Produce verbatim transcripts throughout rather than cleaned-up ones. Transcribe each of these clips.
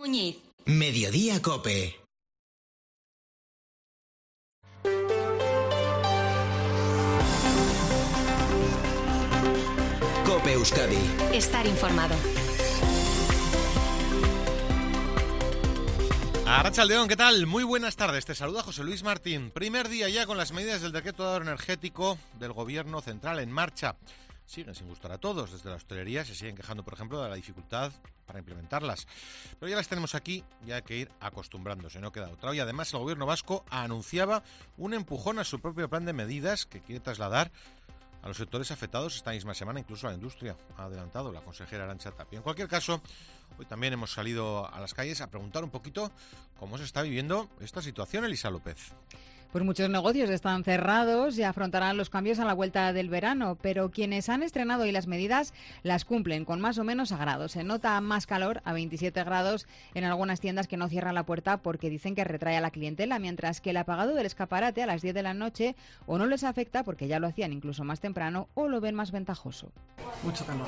Muñiz. Mediodía COPE. COPE Euskadi. Estar informado. Arratsaldeon, ¿qué tal? Muy buenas tardes. Te saluda José Luis Martín. Primer día ya con las medidas del decreto de ahorro energético del Gobierno central en marcha. Siguen sin gustar a todos. Desde la hostelería se siguen quejando, por ejemplo, de la dificultad para implementarlas. Pero ya las tenemos aquí y hay que ir acostumbrándose, no queda otra. Y además el Gobierno vasco anunciaba un empujón a su propio plan de medidas que quiere trasladar a los sectores afectados esta misma semana, incluso a la industria, ha adelantado la consejera Arantxa Tapia. En cualquier caso, hoy también hemos salido a las calles a preguntar un poquito cómo se está viviendo esta situación, Elisa López. Pues muchos negocios están cerrados y afrontarán los cambios a la vuelta del verano, pero quienes han estrenado hoy las medidas las cumplen con más o menos agrado. Se nota más calor, a veintisiete grados, en algunas tiendas que no cierran la puerta porque dicen que retrae a la clientela, mientras que el apagado del escaparate a las diez de la noche o no les afecta porque ya lo hacían incluso más temprano o lo ven más ventajoso. Mucho calor.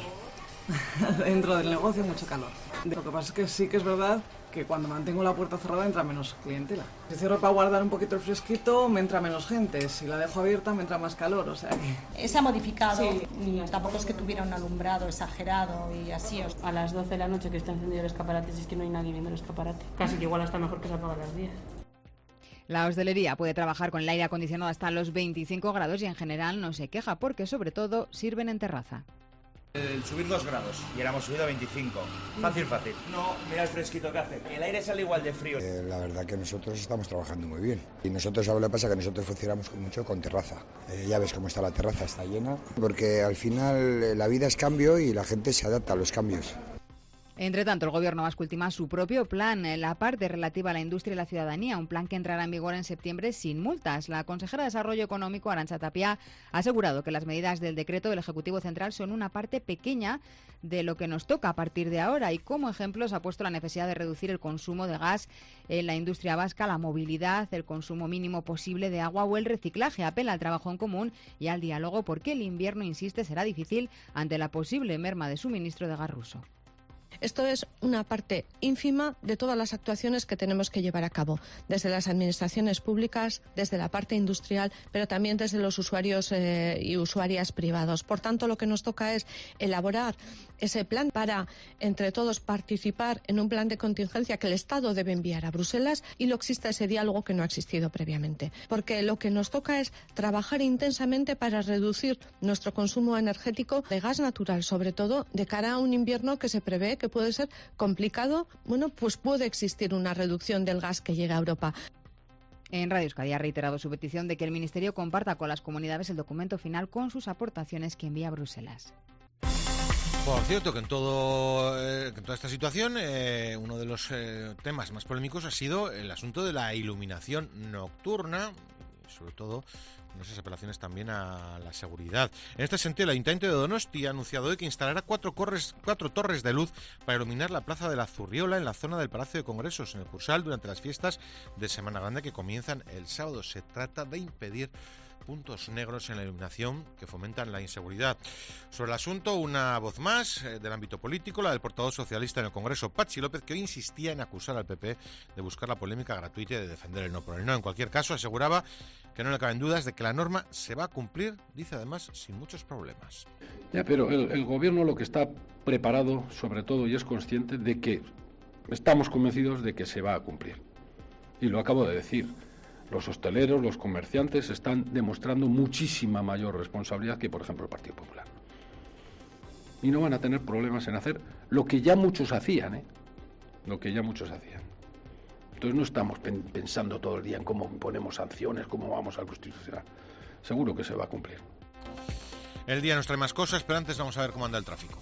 Dentro del negocio mucho calor. Lo que pasa es que sí que es verdad que cuando mantengo la puerta cerrada entra menos clientela. Si cierro para guardar un poquito el fresquito, me entra menos gente. Si la dejo abierta, me entra más calor. O sea que... Se ha modificado. Sí. Y tampoco es que tuviera un alumbrado exagerado y así. A las doce de la noche que está encendido el escaparate, si es que no hay nadie viendo el escaparate. Casi que igual está mejor que se apague a las diez. La hostelería puede trabajar con el aire acondicionado hasta los veinticinco grados y en general no se queja porque sobre todo sirven en terraza. El subir dos grados y ahora hemos subido a veinticinco. Fácil, fácil. No, mira el fresquito que hace. El aire sale igual de frío. Eh, la verdad que nosotros estamos trabajando muy bien. Y nosotros, ¿sabes lo que pasa? Que nosotros funcionamos mucho con terraza. Eh, ya ves cómo está la terraza, está llena. Porque al final eh, la vida es cambio y la gente se adapta a los cambios. Entre tanto, el Gobierno vasco ultima su propio plan, la parte relativa a la industria y la ciudadanía, un plan que entrará en vigor en septiembre sin multas. La consejera de Desarrollo Económico, Arantxa Tapia, ha asegurado que las medidas del decreto del Ejecutivo Central son una parte pequeña de lo que nos toca a partir de ahora y como ejemplos ha puesto la necesidad de reducir el consumo de gas en la industria vasca, la movilidad, el consumo mínimo posible de agua o el reciclaje. Apela al trabajo en común y al diálogo porque el invierno, insiste, será difícil ante la posible merma de suministro de gas ruso. Esto es una parte ínfima de todas las actuaciones que tenemos que llevar a cabo, desde las administraciones públicas, desde la parte industrial, pero también desde los usuarios eh, y usuarias privados. Por tanto, lo que nos toca es elaborar ese plan para, entre todos, participar en un plan de contingencia que el Estado debe enviar a Bruselas y luego exista ese diálogo que no ha existido previamente. Porque lo que nos toca es trabajar intensamente para reducir nuestro consumo energético de gas natural, sobre todo de cara a un invierno que se prevé que puede ser complicado. Bueno, pues puede existir una reducción del gas que llega a Europa. En Radio Euskadi ha reiterado su petición de que el Ministerio comparta con las comunidades el documento final con sus aportaciones que envía a Bruselas. Por cierto, que en, todo, eh, que en toda esta situación eh, uno de los eh, temas más polémicos ha sido el asunto de la iluminación nocturna, y sobre todo con esas apelaciones también a la seguridad. En este sentido, el Ayuntamiento de Donosti ha anunciado hoy que instalará cuatro, corres, cuatro torres de luz para iluminar la Plaza de la Zurriola en la zona del Palacio de Congresos, en el Cursal, durante las fiestas de Semana Grande que comienzan el sábado. Se trata de impedir puntos negros en la iluminación que fomentan la inseguridad. Sobre el asunto, una voz más eh, del ámbito político, la del portavoz socialista en el Congreso, Patxi López, que hoy insistía en acusar al P P de buscar la polémica gratuita y de defender el no por el no. En cualquier caso, aseguraba que no le caben dudas de que la norma se va a cumplir, dice además, sin muchos problemas. Ya, pero el, el Gobierno lo que está preparado, sobre todo, y es consciente de que estamos convencidos de que se va a cumplir. Y lo acabo de decir. Los hosteleros, los comerciantes están demostrando muchísima mayor responsabilidad que, por ejemplo, el Partido Popular. Y no van a tener problemas en hacer lo que ya muchos hacían, ¿eh? Lo que ya muchos hacían. Entonces no estamos pen- pensando todo el día en cómo ponemos sanciones, cómo vamos al Constitucional. Seguro que se va a cumplir. El día nos trae más cosas, pero antes vamos a ver cómo anda el tráfico.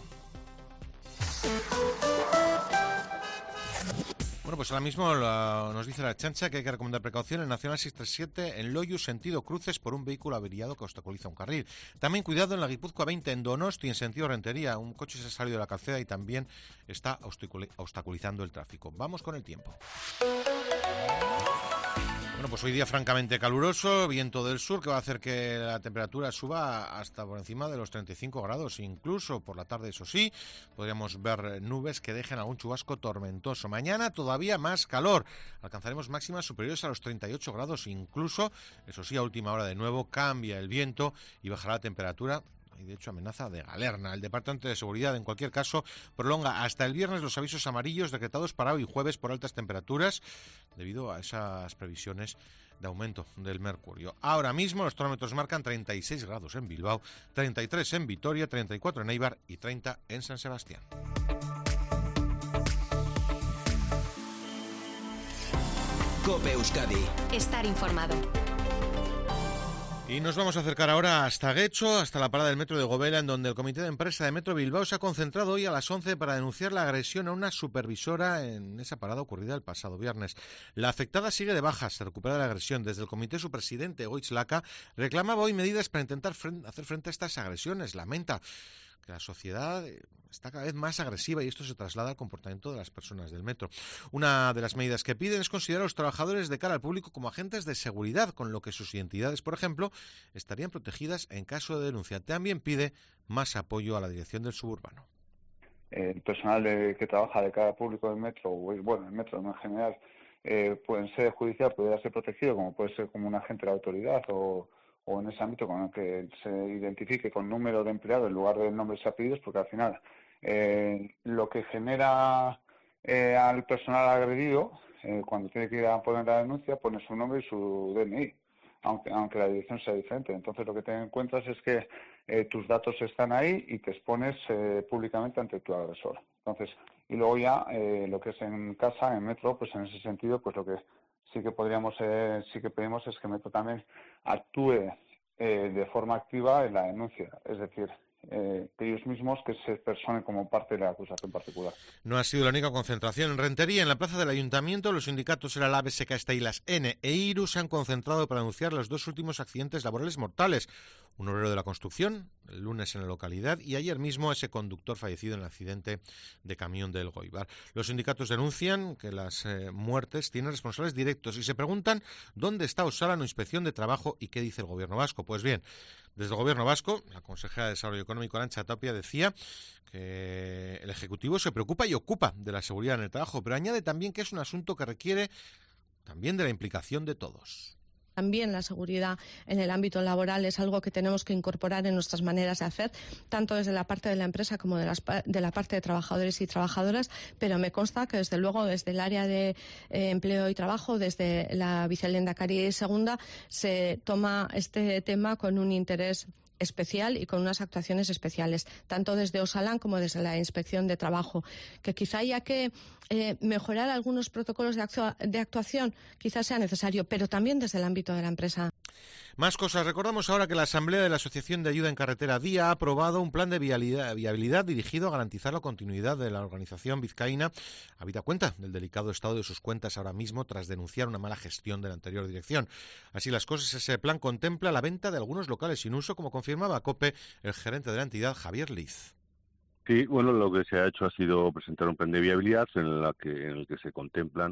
Bueno, pues ahora mismo la, nos dice la Ertzaintza que hay que recomendar precaución en Nacional seiscientos treinta y siete en Loiu, sentido cruces, por un vehículo averiado que obstaculiza un carril. También cuidado en la Guipúzcoa veinte en Donosti, en sentido Rentería. Un coche se ha salido de la calzada y también está obstaculizando el tráfico. Vamos con el tiempo. Bueno, pues hoy día francamente caluroso, viento del sur que va a hacer que la temperatura suba hasta por encima de los treinta y cinco grados, incluso por la tarde, eso sí, podríamos ver nubes que dejen algún chubasco tormentoso. Mañana todavía más calor, alcanzaremos máximas superiores a los treinta y ocho grados, incluso, eso sí, a última hora de nuevo cambia el viento y bajará la temperatura. Y de hecho amenaza de galerna. El Departamento de Seguridad, en cualquier caso, prolonga hasta el viernes los avisos amarillos decretados para hoy jueves por altas temperaturas debido a esas previsiones de aumento del mercurio. Ahora mismo los termómetros marcan treinta y seis grados en Bilbao, treinta y tres en Vitoria, treinta y cuatro en Eibar y treinta en San Sebastián. COPE Euskadi. Estar informado. Y nos vamos a acercar ahora hasta Guecho, hasta la parada del metro de Gobela, en donde el comité de empresa de Metro Bilbao se ha concentrado hoy a las once para denunciar la agresión a una supervisora en esa parada ocurrida el pasado viernes. La afectada sigue de baja, se recupera de la agresión. Desde el comité su presidente, Goitz Laca, reclamaba hoy medidas para intentar fren- hacer frente a estas agresiones. Lamenta que la sociedad está cada vez más agresiva y esto se traslada al comportamiento de las personas del metro. Una de las medidas que piden es considerar a los trabajadores de cara al público como agentes de seguridad, con lo que sus identidades, por ejemplo, estarían protegidas en caso de denuncia. También pide más apoyo a la dirección del suburbano. El personal de, que trabaja de cara al público del metro, o bueno, el metro en general, eh, puede ser judicial, puede ser protegido, como puede ser como un agente de la autoridad o o en ese ámbito con el que se identifique con número de empleado en lugar de nombres y apellidos, porque al final eh, lo que genera eh, al personal agredido, eh, cuando tiene que ir a poner la denuncia, pone su nombre y su D N I, aunque aunque la dirección sea diferente. Entonces lo que te encuentras es que eh, tus datos están ahí y te expones eh, públicamente ante tu agresor. Entonces, y luego ya eh, lo que es en casa, en metro, pues en ese sentido, pues lo que sí que podríamos, eh, sí que pedimos es que Metro también actúe eh, de forma activa en la denuncia, es decir, eh, ellos mismos que se personen como parte de la acusación particular. No ha sido la única concentración en Rentería. En la plaza del Ayuntamiento, los sindicatos era la B S K Esteilas N e IRU se han concentrado para denunciar los dos últimos accidentes laborales mortales. Un obrero de la construcción, el lunes en la localidad, y ayer mismo ese conductor fallecido en el accidente de camión del Goibar. Los sindicatos denuncian que las eh, muertes tienen responsables directos y se preguntan dónde está Osalan o Inspección de Trabajo y qué dice el Gobierno vasco. Pues bien, desde el Gobierno vasco, la consejera de Desarrollo Económico, Arantxa Tapia, decía que el Ejecutivo se preocupa y ocupa de la seguridad en el trabajo, pero añade también que es un asunto que requiere también de la implicación de todos. También la seguridad en el ámbito laboral es algo que tenemos que incorporar en nuestras maneras de hacer, tanto desde la parte de la empresa como de, las, de la parte de trabajadores y trabajadoras, pero me consta que desde luego desde el área de eh, empleo y trabajo, desde la Vicelehendakari segunda, se toma este tema con un interés especial y con unas actuaciones especiales, tanto desde Osalan como desde la Inspección de Trabajo, que quizá haya que eh, mejorar algunos protocolos de, actua- de actuación, quizás sea necesario, pero también desde el ámbito de la empresa. Más cosas. Recordamos ahora que la Asamblea de la Asociación de Ayuda en Carretera D I A ha aprobado un plan de viabilidad, viabilidad dirigido a garantizar la continuidad de la organización vizcaína, habida cuenta del delicado estado de sus cuentas ahora mismo tras denunciar una mala gestión de la anterior dirección. Así las cosas, ese plan contempla la venta de algunos locales sin uso, como confirmaba a COPE el gerente de la entidad, Javier Liz. Sí, bueno, lo que se ha hecho ha sido presentar un plan de viabilidad en, la que, en el que se contemplan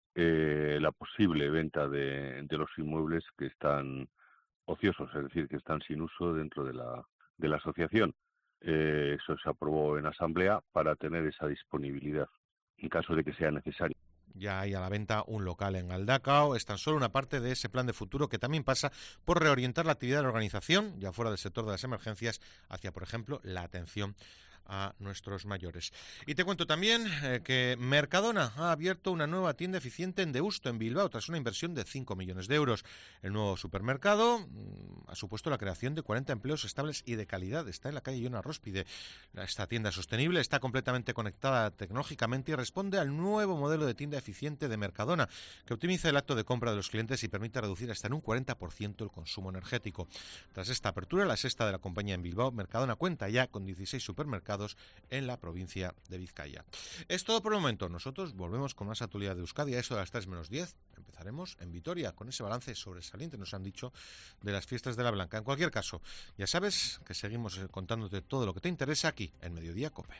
eh, la posible venta de, de los inmuebles que están ociosos, es decir, que están sin uso dentro de la, de la asociación. Eh, eso se aprobó en asamblea para tener esa disponibilidad en caso de que sea necesario. Ya hay a la venta un local en Galdacao. Es tan solo una parte de ese plan de futuro que también pasa por reorientar la actividad de la organización, ya fuera del sector de las emergencias, hacia, por ejemplo, la atención a nuestros mayores. Y te cuento también eh, que Mercadona ha abierto una nueva tienda eficiente en Deusto, en Bilbao, tras una inversión de cinco millones de euros. El nuevo supermercado mmm, ha supuesto la creación de cuarenta empleos estables y de calidad. Está en la calle Iona Róspide. Esta tienda sostenible está completamente conectada tecnológicamente y responde al nuevo modelo de tienda eficiente de Mercadona, que optimiza el acto de compra de los clientes y permite reducir hasta en un cuarenta por ciento el consumo energético. Tras esta apertura, la sexta de la compañía en Bilbao, Mercadona cuenta ya con dieciséis supermercados en la provincia de Vizcaya. Es todo por el momento. Nosotros volvemos con más actualidad de Euskadi a eso de las tres menos diez. Empezaremos en Vitoria con ese balance sobresaliente, nos han dicho, de las fiestas de la Blanca. En cualquier caso, ya sabes que seguimos contándote todo lo que te interesa aquí en Mediodía COPE.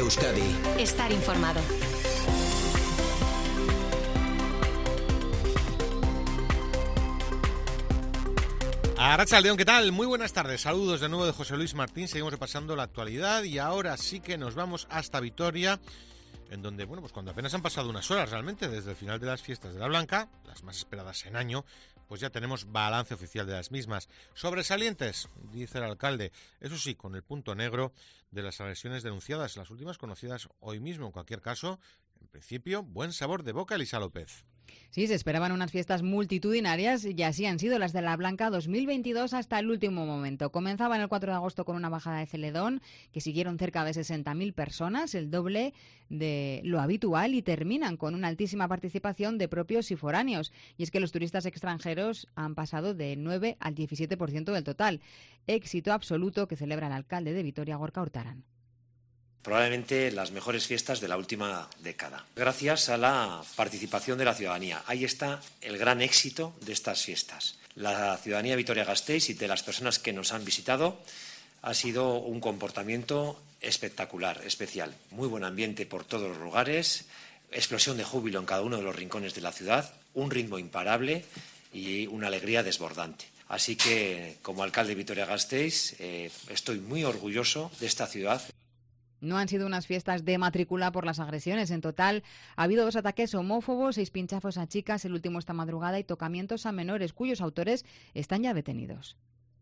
Euskadi. Estar informado. Arratsaldeon, ¿qué tal? Muy buenas tardes. Saludos de nuevo de José Luis Martín. Seguimos repasando la actualidad y ahora sí que nos vamos hasta Vitoria, en donde, bueno, pues cuando apenas han pasado unas horas realmente desde el final de las fiestas de la Blanca, las más esperadas en año, pues ya tenemos balance oficial de las mismas. Sobresalientes, dice el alcalde, eso sí, con el punto negro de las agresiones denunciadas, las últimas conocidas hoy mismo. En cualquier caso, en principio, buen sabor de boca, Elisa López. Sí, se esperaban unas fiestas multitudinarias y así han sido las de la Blanca dos mil veintidós hasta el último momento. Comenzaban el cuatro de agosto con una bajada de Celedón, que siguieron cerca de sesenta mil personas, el doble de lo habitual, y terminan con una altísima participación de propios y foráneos. Y es que los turistas extranjeros han pasado del nueve al diecisiete por ciento del total. Éxito absoluto que celebra el alcalde de Vitoria, Gorka Hurtaran. Probablemente las mejores fiestas de la última década, gracias a la participación de la ciudadanía. Ahí está el gran éxito de estas fiestas. La ciudadanía de Vitoria-Gasteiz y de las personas que nos han visitado ha sido un comportamiento espectacular, especial. Muy buen ambiente por todos los lugares, explosión de júbilo en cada uno de los rincones de la ciudad, un ritmo imparable y una alegría desbordante. Así que, como alcalde de Vitoria-Gasteiz, eh, estoy muy orgulloso de esta ciudad. No han sido unas fiestas de matrícula por las agresiones. En total ha habido dos ataques homófobos, seis pinchazos a chicas, el último esta madrugada, y tocamientos a menores, cuyos autores están ya detenidos.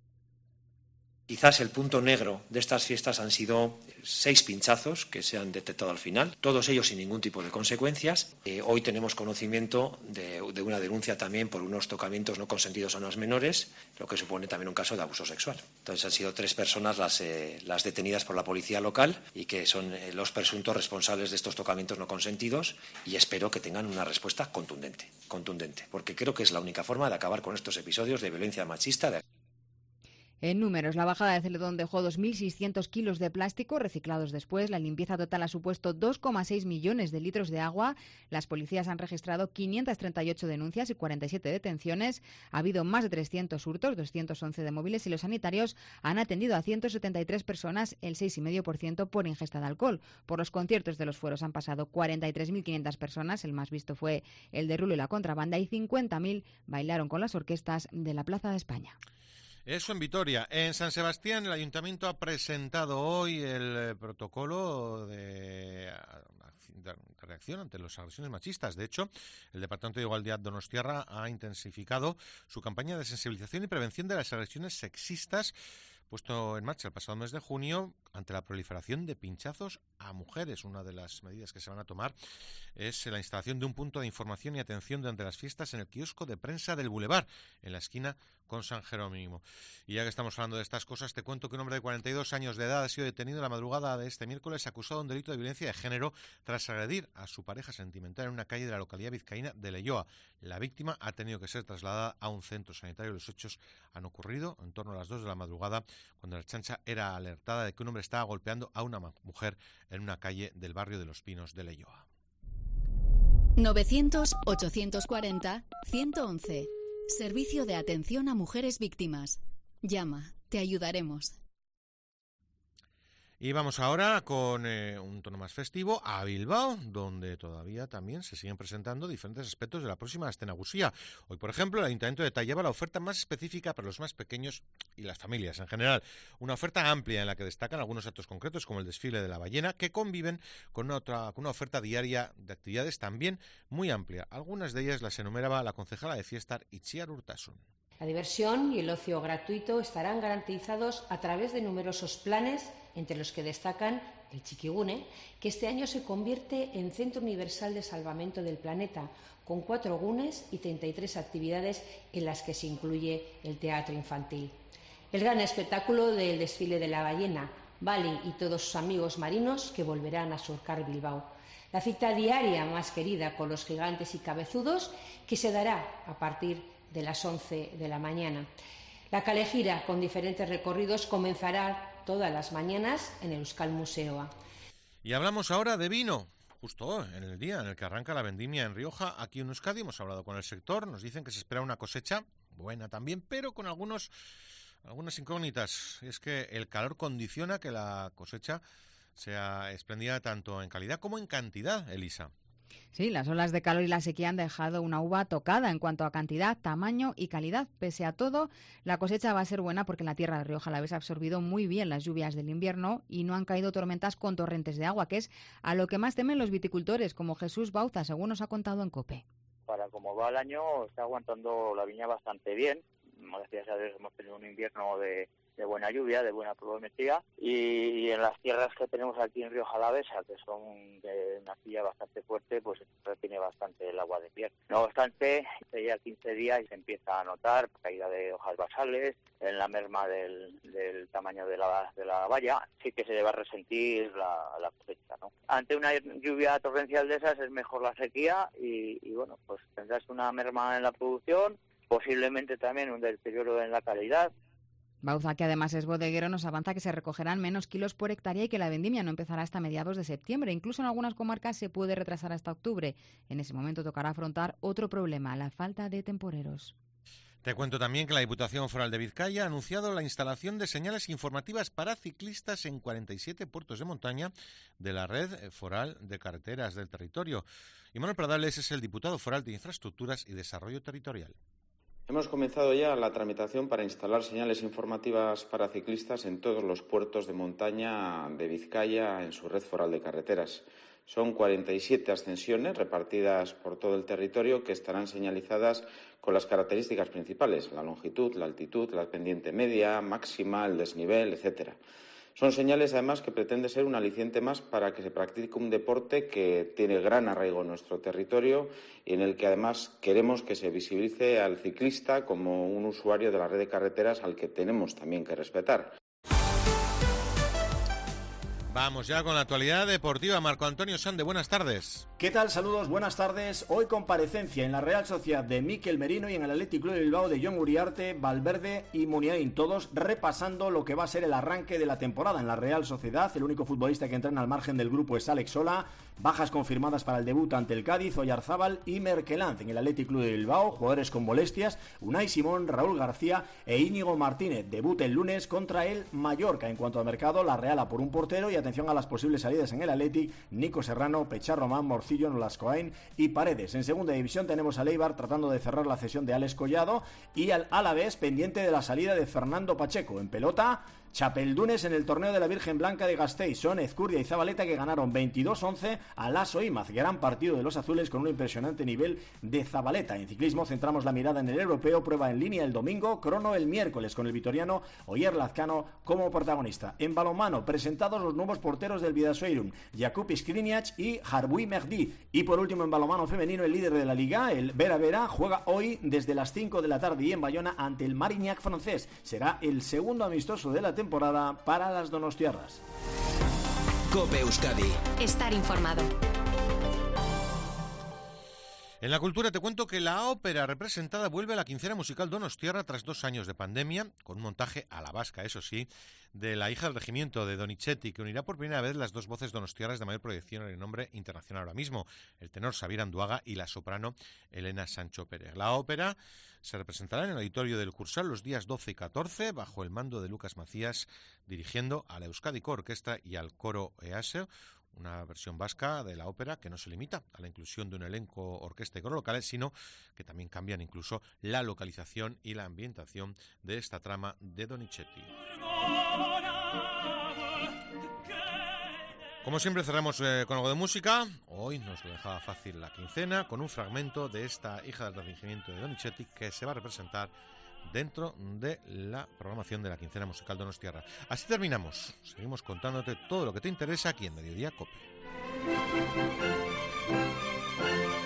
Quizás el punto negro de estas fiestas han sido seis pinchazos que se han detectado al final, todos ellos sin ningún tipo de consecuencias. Eh, hoy tenemos conocimiento de, de una denuncia también por unos tocamientos no consentidos a unos menores, lo que supone también un caso de abuso sexual. Entonces han sido tres personas las, eh, las detenidas por la policía local y que son eh, los presuntos responsables de estos tocamientos no consentidos, y espero que tengan una respuesta contundente, contundente, porque creo que es la única forma de acabar con estos episodios de violencia machista. De... En números, la bajada de Celedón dejó dos mil seiscientos kilos de plástico reciclados después. La limpieza total ha supuesto dos coma seis millones de litros de agua. Las policías han registrado quinientas treinta y ocho denuncias y cuarenta y siete detenciones. Ha habido más de trescientos hurtos, doscientos once de móviles, y los sanitarios han atendido a ciento setenta y tres personas, el seis coma cinco por ciento por ingesta de alcohol. Por los conciertos de los fueros han pasado cuarenta y tres mil quinientas personas. El más visto fue el de Rulo y la Contrabanda, y cincuenta mil bailaron con las orquestas de la Plaza de España. Eso en Vitoria. En San Sebastián, el Ayuntamiento ha presentado hoy el protocolo de, de reacción ante las agresiones machistas. De hecho, el Departamento de Igualdad Donostiarra ha intensificado su campaña de sensibilización y prevención de las agresiones sexistas, puesto en marcha el pasado mes de junio ante la proliferación de pinchazos a mujeres. Una de las medidas que se van a tomar es la instalación de un punto de información y atención durante las fiestas en el kiosco de prensa del Boulevard, en la esquina con San Jerónimo. Y ya que estamos hablando de estas cosas, te cuento que un hombre de cuarenta y dos años de edad ha sido detenido la madrugada de este miércoles, acusado de un delito de violencia de género tras agredir a su pareja sentimental en una calle de la localidad vizcaína de Leioa. La víctima ha tenido que ser trasladada a un centro sanitario. Los hechos han ocurrido en torno a las dos de la madrugada, cuando la Ertzaintza era alertada de que un hombre estaba golpeando a una mujer en una calle del barrio de Los Pinos de Leioa. novecientos ochocientos cuarenta ciento once. Servicio de atención a mujeres víctimas. Llama, te ayudaremos. Y vamos ahora con eh, un tono más festivo a Bilbao, donde todavía también se siguen presentando diferentes aspectos de la próxima Astenagusía. Hoy, por ejemplo, el Ayuntamiento detallaba la oferta más específica para los más pequeños y las familias en general. Una oferta amplia en la que destacan algunos actos concretos, como el desfile de la ballena, que conviven con una, otra, con una oferta diaria de actividades también muy amplia. Algunas de ellas las enumeraba la concejala de Fiestar, Itziar Urtasun. La diversión y el ocio gratuito estarán garantizados a través de numerosos planes, entre los que destacan el Txikigune, que este año se convierte en Centro Universal de Salvamento del Planeta, con cuatro gunes y treinta y tres actividades en las que se incluye el teatro infantil. El gran espectáculo del desfile de la ballena, Bali y todos sus amigos marinos que volverán a surcar Bilbao. La cita diaria más querida con los gigantes y cabezudos, que se dará a partir de las once de la mañana. La Calejira, con diferentes recorridos, comenzará todas las mañanas en el Euskal Museoa. Y hablamos ahora de vino. Justo en el día en el que arranca la vendimia en Rioja, aquí en Euskadi, hemos hablado con el sector, nos dicen que se espera una cosecha buena también, pero con algunos algunas incógnitas. Es que el calor condiciona que la cosecha sea espléndida tanto en calidad como en cantidad, Elisa. Sí, las olas de calor y la sequía han dejado una uva tocada en cuanto a cantidad, tamaño y calidad. Pese a todo, la cosecha va a ser buena porque la tierra de Rioja Alavesa ha absorbido muy bien las lluvias del invierno y no han caído tormentas con torrentes de agua, que es a lo que más temen los viticultores, como Jesús Bauza, según nos ha contado en COPE. Para como va el año, está aguantando la viña bastante bien. Gracias a Dios hemos tenido un invierno de, de buena lluvia, de buena pluviometría, y, y en las tierras que tenemos aquí en Rioja Alavesa, que son de una silla bastante fuerte, pues retiene bastante el agua de invierno. No obstante, ya quince días y se empieza a notar caída de hojas basales, en la merma del, del tamaño de la, de la valla, sí que se va a resentir la, la cosecha, ¿no? Ante una lluvia torrencial de esas es mejor la sequía y, y bueno, pues tendrás una merma en la producción, posiblemente también un deterioro en la calidad. Bauza, que además es bodeguero, nos avanza que se recogerán menos kilos por hectárea y que la vendimia no empezará hasta mediados de septiembre. Incluso en algunas comarcas se puede retrasar hasta octubre. En ese momento tocará afrontar otro problema, la falta de temporeros. Te cuento también que la Diputación Foral de Vizcaya ha anunciado la instalación de señales informativas para ciclistas en cuarenta y siete puertos de montaña de la red foral de carreteras del territorio. Y Manuel Pradales es el diputado foral de Infraestructuras y Desarrollo Territorial. Hemos comenzado ya la tramitación para instalar señales informativas para ciclistas en todos los puertos de montaña de Vizcaya en su red foral de carreteras. Son cuarenta y siete ascensiones repartidas por todo el territorio que estarán señalizadas con las características principales, la longitud, la altitud, la pendiente media, máxima, el desnivel, etcétera. Son señales, además, que pretende ser un aliciente más para que se practique un deporte que tiene gran arraigo en nuestro territorio y en el que, además, queremos que se visibilice al ciclista como un usuario de la red de carreteras al que tenemos también que respetar. Vamos ya con la actualidad deportiva. Marco Antonio Sande, buenas tardes. ¿Qué tal? Saludos, buenas tardes. Hoy comparecencia en la Real Sociedad de Mikel Merino y en el Athletic Club de Bilbao de Jon Uriarte, Valverde y Muniain, todos repasando lo que va a ser el arranque de la temporada en la Real Sociedad. El único futbolista que entrena al margen del grupo es Alex Sola. Bajas confirmadas para el debut ante el Cádiz, Oyarzábal y Merkelanz. En el Athletic Club de Bilbao, jugadores con molestias, Unai Simón, Raúl García e Íñigo Martínez. Debut el lunes contra el Mallorca. En cuanto al mercado, la Real a por un portero y atención a las posibles salidas en el Athletic: Nico Serrano, Pechar Román, Morcillo, Nolascoain y Paredes. En segunda división tenemos al Eibar tratando de cerrar la cesión de Alex Collado y al Alavés pendiente de la salida de Fernando Pacheco. En pelota, Chapeldunes en el torneo de la Virgen Blanca de Gasteiz. Son Ezcurdia y Zabaleta que ganaron veintidós once a Lasso Imaz. Gran partido de los azules con un impresionante nivel de Zabaleta. En ciclismo centramos la mirada en el europeo. Prueba en línea el domingo, crono el miércoles con el vitoriano Oyer Lazcano como protagonista. En balonmano, presentados los nuevos porteros del Bidasoirum, Jakub Skriniar y Harbuy Mehdi. Y por último, en balonmano femenino, el líder de la liga, el Vera Vera, juega hoy desde las cinco de la tarde y en Bayona ante el Marignac francés. Será el segundo amistoso de la temporada temporada para las donostiarras. COPE Euskadi. Estar informado. En la cultura te cuento que la ópera representada vuelve a la quincena musical donostiarra tras dos años de pandemia, con un montaje a la vasca, eso sí, de La hija del regimiento de Donizetti, que unirá por primera vez las dos voces donostiarras de mayor proyección en el nombre internacional ahora mismo, el tenor Xabier Anduaga y la soprano Elena Sancho Pérez. La ópera se representará en el auditorio del Cursal los días doce y catorce, bajo el mando de Lucas Macías, dirigiendo a la Euskadiko Orquesta y al coro EASE, una versión vasca de la ópera que no se limita a la inclusión de un elenco, orquesta y coro locales, sino que también cambian incluso la localización y la ambientación de esta trama de Donizetti. Como siempre cerramos eh, con algo de música. Hoy nos lo dejaba fácil la quincena con un fragmento de esta hija del regimiento de Donizetti que se va a representar dentro de la programación de la quincena musical donostiarra. Así terminamos. Seguimos contándote todo lo que te interesa aquí en Mediodía COPE.